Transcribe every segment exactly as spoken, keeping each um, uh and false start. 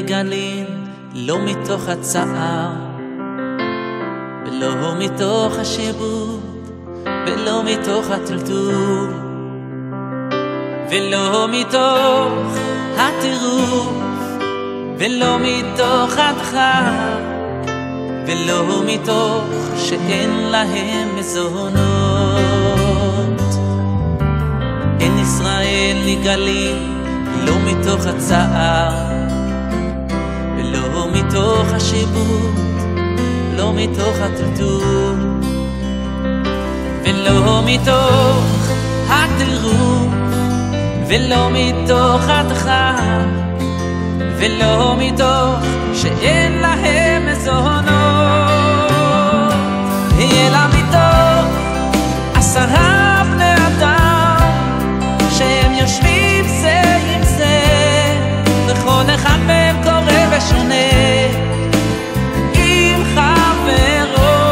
ניגלים לא מתוך הצער ולא מתוך השעבוד ולא מתוך הטלטול ולא מתוך הטירוף ולא מתוך הדחק ולא מתוך שאין להם מזונות. אין ישראל ניגלים לא מתוך הצער ולא מתוך השעבוד לא מתוך הטלטול ולא מתוך הטירוף ולא מתוך הדחק ולא מתוך שאין להם מזונות, אלא מתוך עשרה בני אדם שהם יושבים זה עם זה וכל אחד מהם קורא ושונה עם חברו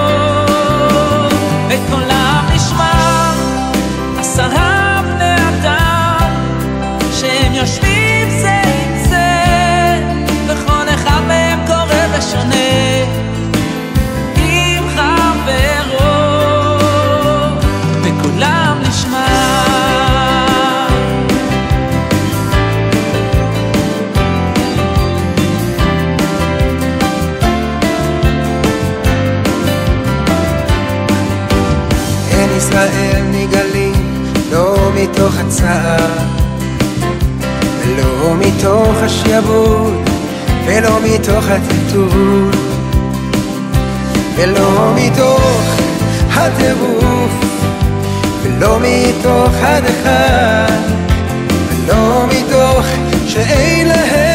וקולם נשמע. עשרה בני אדם שהם יושבים זה עם זה וכל אחד מהם קורא ושונה עם חברו וקולם נשמע. אין ישראל ניגלים לא מתוך הצער ולא מתוך השעבוד ולא מתוך הטלטול ולא מתוך הטירוף ולא מתוך הדחק ולא מתוך שאין להם